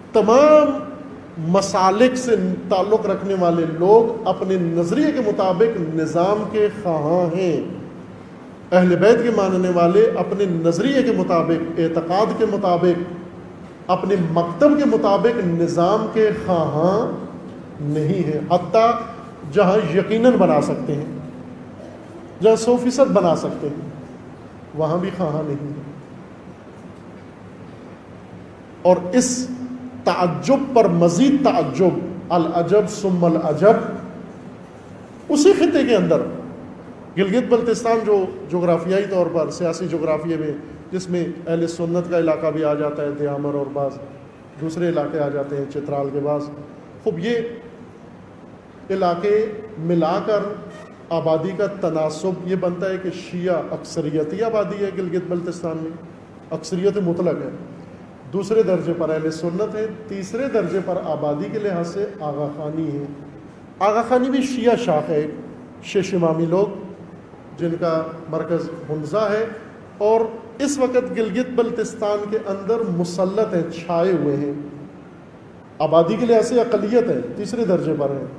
تمام مسالک سے تعلق رکھنے والے لوگ اپنے نظریے کے مطابق نظام کے خواہاں ہیں. اہل بیت کے ماننے والے اپنے نظریے کے مطابق، اعتقاد کے مطابق، اپنے مکتب کے مطابق نظام کے خواہاں نہیں ہیں. حتیٰ جہاں یقیناً بنا سکتے ہیں، جہاں 100% بنا سکتے ہیں، وہاں بھی خواہاں نہیں ہیں. اور اس تعجب پر مزید تعجب، العجب ثم العجب، اسی خطے کے اندر گلگت بلتستان جو جغرافیائی طور پر سیاسی جغرافیے میں، جس میں اہل سنت کا علاقہ بھی آ جاتا ہے، دیامر اور بعض دوسرے علاقے آ جاتے ہیں، چترال کے بعض، خوب یہ علاقے ملا کر آبادی کا تناسب یہ بنتا ہے کہ شیعہ اکثریتی آبادی ہے گلگت بلتستان میں، اکثریت مطلق ہے. دوسرے درجے پر اہل سنت ہے. تیسرے درجے پر آبادی کے لحاظ سے آغا خانی ہے. آغا خانی بھی شیعہ شاخ ہے، شش امامی لوگ جن کا مرکز ہنزہ ہے، اور اس وقت گلگت بلتستان کے اندر مسلط ہیں، چھائے ہوئے ہیں. آبادی کے لحاظ سے اقلیت ہے، تیسرے درجے پر ہے.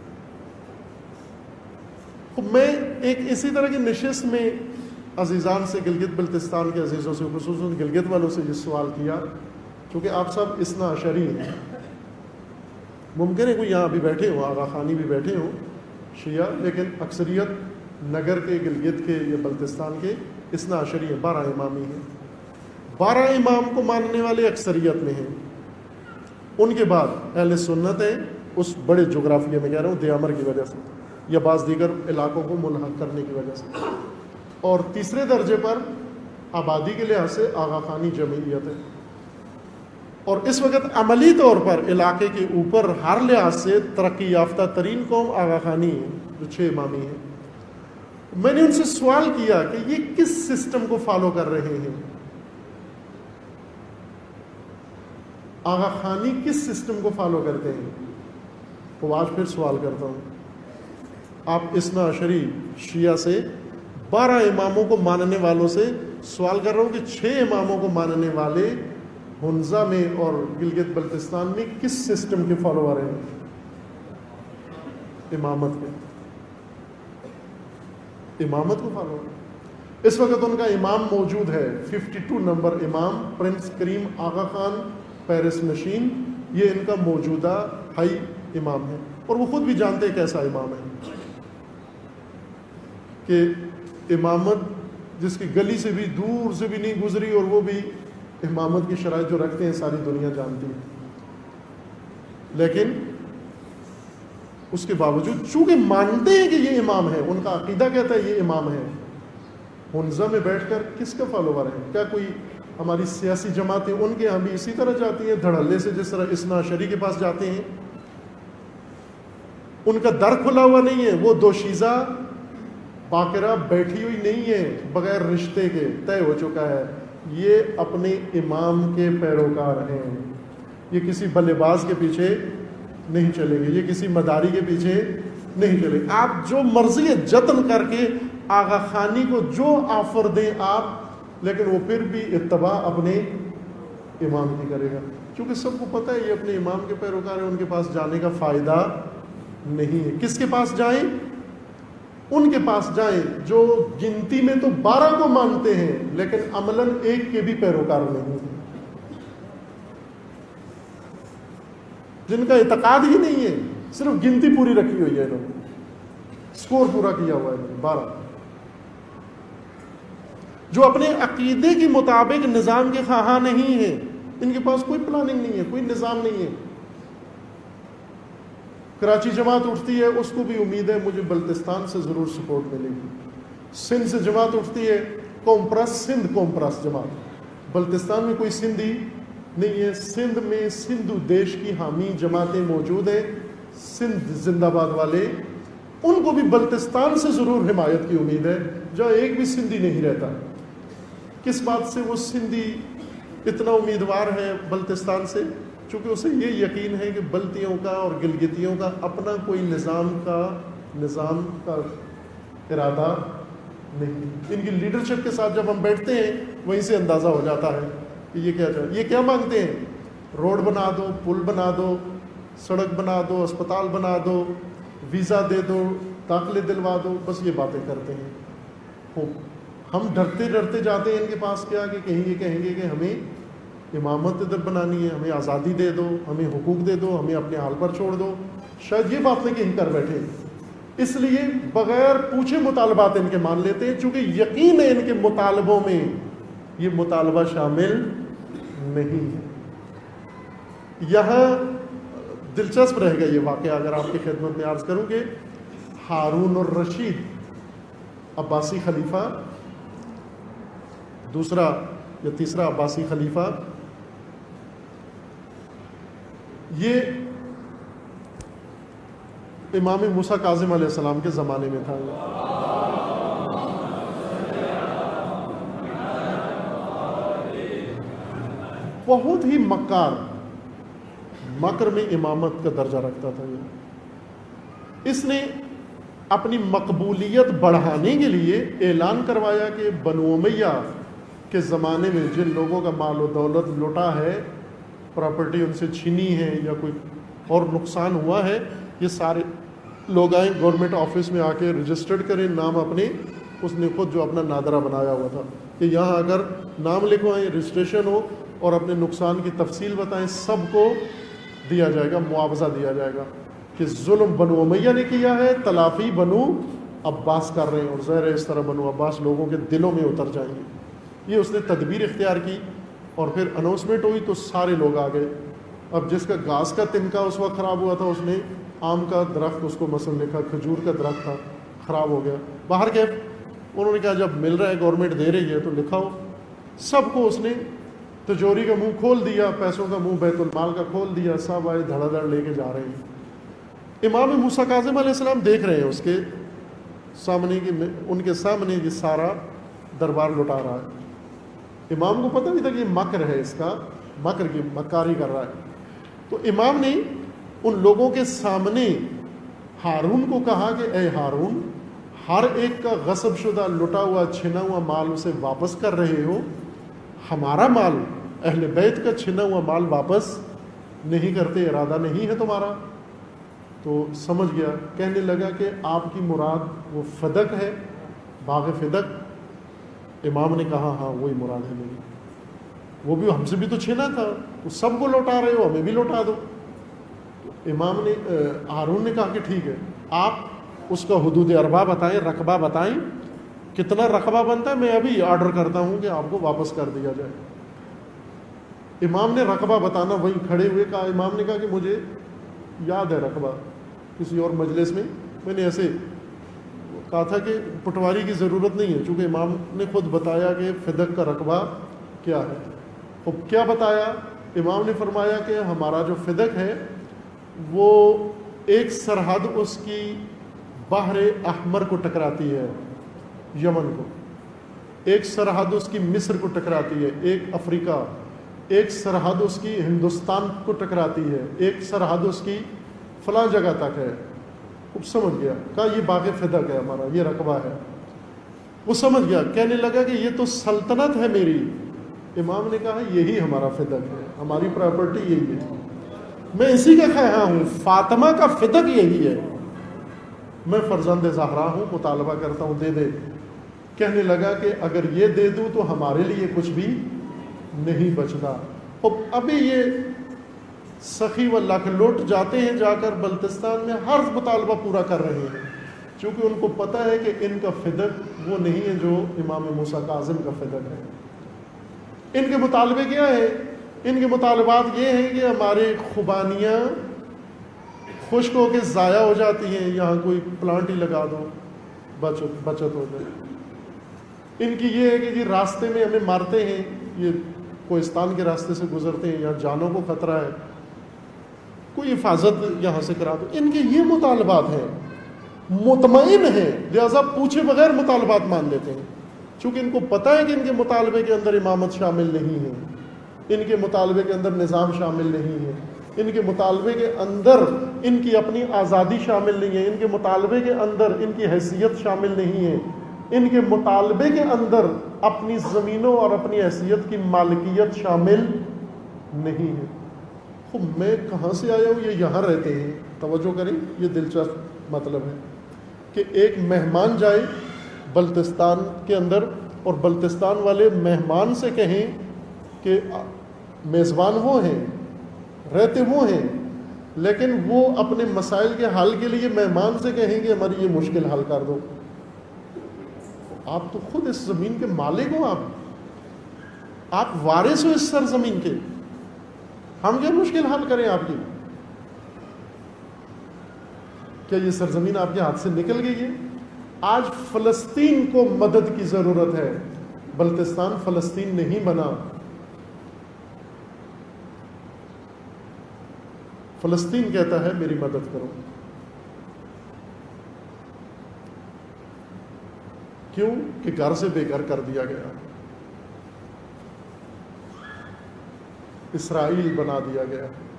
میں ایک اسی طرح کی نشست میں عزیزان سے، گلگت بلتستان کے عزیزوں سے، خصوصاً گلگت والوں سے یہ سوال کیا، چونکہ آپ سب اثنا عشری ہیں، ممکن ہے کوئی یہاں بھی بیٹھے ہوں، آغا خانی بھی بیٹھے ہوں شیعہ، لیکن اکثریت نگر کے، گلگت کے یا بلتستان کے اثنا عشری ہیں، 12 امامی ہیں. 12 امام کو ماننے والے اکثریت میں ہیں. ان کے بعد اہل سنت ہے، اس بڑے جغرافیے میں کہہ رہا ہوں، دیامر کی وجہ سے یا بعض دیگر علاقوں کو ملحق کرنے کی وجہ سے. اور تیسرے درجے پر آبادی کے لحاظ سے آغا خانی جمعیت ہے. اور اس وقت عملی طور پر علاقے کے اوپر ہر لحاظ سے ترقی یافتہ ترین قوم آغا خانی ہے، جو 6 امامی ہیں. میں نے ان سے سوال کیا کہ یہ کس سسٹم کو فالو کر رہے ہیں، آغا خانی کس سسٹم کو فالو کرتے ہیں. تو آج پھر سوال کرتا ہوں، آپ اثنا عشری شیعہ سے 12 اماموں کو ماننے والوں سے سوال کر رہا ہوں کہ 6 اماموں کو ماننے والے ہنزہ میں اور گلگت بلتستان میں کس سسٹم کے فالوور ہیں، امامت کے، امامت کو فالو. اس وقت ان کا امام موجود ہے، 52 نمبر امام پرنس کریم آغا خان پیرس نشین، یہ ان کا موجودہ ہائی امام ہے. اور وہ خود بھی جانتے ہیں کیسا امام ہے، کہ امامت جس کی گلی سے بھی دور سے بھی نہیں گزری، اور وہ بھی امامت کی شرائط جو رکھتے ہیں ساری دنیا جانتی ہے. لیکن اس کے باوجود چونکہ مانتے ہیں کہ یہ امام ہے، ان کا عقیدہ کہتا ہے یہ امام ہے، ہنزہ میں بیٹھ کر کس کا فالوور ہے؟ کیا کوئی ہماری سیاسی جماعتیں ان کے یہاں بھی اسی طرح جاتی ہیں دھڑلے سے، جس طرح اثنا عشری کے پاس جاتے ہیں؟ ان کا در کھلا ہوا نہیں ہے، وہ دوشیزہ باقرہ بیٹھی ہوئی نہیں ہے، بغیر رشتے کے طے ہو چکا ہے. یہ اپنے امام کے پیروکار ہیں، یہ کسی بلے باز کے پیچھے نہیں چلیں گے، یہ کسی مداری کے پیچھے نہیں چلیں گے. آپ جو مرضی جتن کر کے آغا خانی کو جو آفر دیں آپ، لیکن وہ پھر بھی اتباع اپنے امام کی کرے گا، کیونکہ سب کو پتہ ہے یہ اپنے امام کے پیروکار ہیں، ان کے پاس جانے کا فائدہ نہیں ہے. کس کے پاس جائیں؟ ان کے پاس جائیں جو گنتی میں تو 12 کو مانتے ہیں لیکن عملاً ایک کے بھی پیروکار نہیں ہیں، جن کا اعتقاد ہی نہیں ہے، صرف گنتی پوری رکھی ہوئی ہے، انہوں نے سکور پورا کیا ہوا ہے 12. جو اپنے عقیدے کے مطابق نظام کے خواہاں نہیں ہیں، ان کے پاس کوئی پلاننگ نہیں ہے، کوئی نظام نہیں ہے. کراچی جماعت اٹھتی ہے، اس کو بھی امید ہے مجھے بلتستان سے ضرور سپورٹ ملے گی. سندھ سے جماعت اٹھتی ہے، کومپرس، سندھ کومپرس جماعت، بلتستان میں کوئی سندھی نہیں ہے. سندھ میں سندھو دیش کی حامی جماعتیں موجود ہیں، سندھ زندہ باد والے، ان کو بھی بلتستان سے ضرور حمایت کی امید ہے، جہاں ایک بھی سندھی نہیں رہتا. کس بات سے وہ سندھی اتنا امیدوار ہے بلتستان سے؟ چونکہ اسے یہ یقین ہے کہ بلتیوں کا اور گلگتیوں کا اپنا کوئی نظام کا ارادہ نہیں. ان کی لیڈرشپ کے ساتھ جب ہم بیٹھتے ہیں وہیں سے اندازہ ہو جاتا ہے کہ یہ کیا مانگتے ہیں. روڈ بنا دو، پل بنا دو، سڑک بنا دو، اسپتال بنا دو، ویزا دے دو، داخلے دلوا دو، بس یہ باتیں کرتے ہیں. ہم ڈرتے ڈرتے جاتے ہیں ان کے پاس کیا کہ کہیں یہ کہیں گے کہ ہمیں امامت ادھر بنانی ہے، ہمیں آزادی دے دو، ہمیں حقوق دے دو، ہمیں اپنے حال پر چھوڑ دو. شاید یہ بات نہیں کہ ہم کر بیٹھے، اس لیے بغیر پوچھے مطالبات ان کے مان لیتے ہیں، چونکہ یقین ہے ان کے مطالبوں میں یہ مطالبہ شامل نہیں ہے. یہاں دلچسپ رہے گا یہ واقعہ اگر آپ کی خدمت میں عرض کروں کہ ہارون الرشید عباسی خلیفہ، دوسرا یا تیسرا عباسی خلیفہ، یہ امام موسیٰ کاظم علیہ السلام کے زمانے میں تھا. بہت ہی مکار، مکر میں امامت کا درجہ رکھتا تھا. اس نے اپنی مقبولیت بڑھانے کے لیے اعلان کروایا کہ بنو امیہ کے زمانے میں جن لوگوں کا مال و دولت لوٹا ہے، پراپرٹی ان سے چھینی ہے یا کوئی اور نقصان ہوا ہے، یہ سارے لوگ آئیں گورنمنٹ آفس میں آ کے رجسٹرڈ کریں نام اپنے. اس نے خود جو اپنا نادرہ بنایا ہوا تھا کہ یہاں اگر نام لکھوائیں، رجسٹریشن ہو اور اپنے نقصان کی تفصیل بتائیں، سب کو دیا جائے گا، معاوضہ دیا جائے گا کہ ظلم بنو امیہ نے کیا ہے، تلافی بنو عباس کر رہے ہیں، اور ظاہر ہے اس طرح بنو عباس لوگوں کے دلوں میں اتر جائیں گے. یہ اس نے تدبیر اختیار کی اور پھر اناؤنسمنٹ ہوئی تو سارے لوگ آ گئے. اب جس کا گھاس کا تنکا اس وقت خراب ہوا تھا، اس نے آم کا درخت اس کو مثلا لکھا، کھجور کا درخت تھا، خراب ہو گیا. باہر کے انہوں نے کہا جب مل رہا ہے، گورنمنٹ دے رہی ہے تو لکھاؤ. سب کو اس نے تجوری کا منہ کھول دیا، پیسوں کا منہ بیت المال کا کھول دیا، سب آئے دھڑا دھڑ لے کے جا رہے ہیں. امام موسیٰ کاظم علیہ السلام دیکھ رہے ہیں اس کے سامنے کہ ان کے سامنے یہ سارا دربار لٹا رہا ہے. امام کو پتہ نہیں تھا کہ یہ مکر ہے، اس کا مکر کی مکاری کر رہا ہے. تو امام نے ان لوگوں کے سامنے ہارون کو کہا کہ اے ہارون، ہر ایک کا غصب شدہ لٹا ہوا چھنا ہوا مال اسے واپس کر رہے ہو، ہمارا مال، اہل بیت کا چھنا ہوا مال واپس نہیں کرتے، ارادہ نہیں ہے تمہارا. تو سمجھ گیا، کہنے لگا کہ آپ کی مراد وہ فدق ہے، باغ فدق. امام نے کہا ہاں وہی مراد ہے میری، وہ بھی ہم سے بھی تو چھینا تھا، تو سب کو لوٹا رہے ہو، ہمیں بھی لوٹا دو. تو امام نے ہارون نے کہا کہ ٹھیک ہے، آپ اس کا حدود اربا بتائیں، رقبہ بتائیں، کتنا رقبہ بنتا ہے، میں ابھی آرڈر کرتا ہوں کہ آپ کو واپس کر دیا جائے. امام نے رقبہ بتانا، وہیں کھڑے ہوئے کہا، امام نے کہا کہ مجھے یاد ہے رقبہ، کسی اور مجلس میں نے ایسے کہا تھا کہ پٹواری کی ضرورت نہیں ہے، چونکہ امام نے خود بتایا کہ فدق کا رقبہ کیا ہے. اب کیا بتایا؟ امام نے فرمایا کہ ہمارا جو فدق ہے وہ ایک سرحد اس کی بحر احمر کو ٹکراتی ہے، یمن کو، ایک سرحد اس کی مصر کو ٹکراتی ہے، ایک افریقہ، ایک سرحد اس کی ہندوستان کو ٹکراتی ہے، ایک سرحد اس کی فلاں جگہ تک ہے. وہ سمجھ گیا، کہا یہ باغ فدق ہے ہمارا، یہ رقبہ ہے. وہ سمجھ گیا، کہنے لگا کہ یہ تو سلطنت ہے میری. امام نے کہا یہی ہمارا فدق ہے، ہماری پراپرٹی یہی ہے، میں اسی کا خواہاں ہوں، فاطمہ کا فدق یہی ہے، میں فرزند زہرا ہوں، مطالبہ کرتا ہوں دے دے. کہنے لگا کہ اگر یہ دے دوں تو ہمارے لیے کچھ بھی نہیں بچتا. ابھی یہ سخی و لکھ جاتے ہیں، جا کر بلتستان میں ہر مطالبہ پورا کر رہے ہیں، چونکہ ان کو پتہ ہے کہ ان کا فدق وہ نہیں ہے جو امام موسیٰ کاظم کا فدق ہے. ان کے مطالبے کیا ہیں؟ ان کے مطالبات یہ ہیں کہ ہمارے خوبانیاں خشک ہو کے ضائع ہو جاتی ہیں، یہاں کوئی پلانٹ ہی لگا دو، بچت ہو جائے. ان کی یہ ہے کہ جی راستے میں ہمیں مارتے ہیں، یہ کوہستان کے راستے سے گزرتے ہیں، یہاں جانوں کو خطرہ ہے، کوئی حفاظت یہاں سے کرا دو. ان کے یہ مطالبات ہیں، مطمئن ہیں، لہذا پوچھے بغیر مطالبات مان لیتے ہیں، چونکہ ان کو پتہ ہے کہ ان کے مطالبے کے اندر امامت شامل نہیں ہے، ان کے مطالبے کے اندر نظام شامل نہیں ہے، ان کے مطالبے کے اندر ان کی اپنی آزادی شامل نہیں ہے، ان کے مطالبے کے اندر ان کی حیثیت شامل نہیں ہے، ان کے مطالبے کے اندر اپنی زمینوں اور اپنی حیثیت کی مالکیت شامل نہیں ہے. میں کہاں سے آیا ہوں، یہ یہاں رہتے ہیں. توجہ کریں، یہ دلچسپ مطلب ہے کہ ایک مہمان جائے بلتستان کے اندر اور بلتستان والے مہمان سے کہیں کہ میزبان وہ ہیں، رہتے وہ ہیں، لیکن وہ اپنے مسائل کے حل کے لیے مہمان سے کہیں کہ ہماری یہ مشکل حل کر دو. آپ تو خود اس زمین کے مالک ہو، آپ وارث ہو اس سرزمین کے، ہم کیا مشکل حل کریں آپ کی؟ کیا یہ سرزمین آپ کے ہاتھ سے نکل گئی ہے؟ آج فلسطین کو مدد کی ضرورت ہے، بلتستان فلسطین نہیں بنا. فلسطین کہتا ہے میری مدد کرو. کیوں؟ کہ گھر سے بے گھر کر دیا گیا، اسرائیل بنا دیا گیا.